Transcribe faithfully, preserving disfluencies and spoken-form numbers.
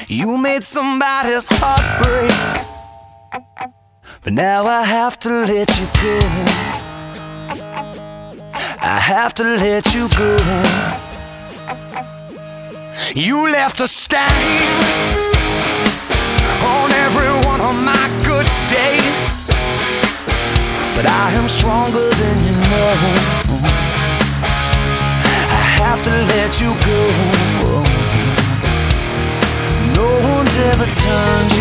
You made somebody's heart break, but now I have to let you go. I have to let you go. You left a stain on every one of my good days, but I am stronger than you know. I have to let you go. No one's ever turned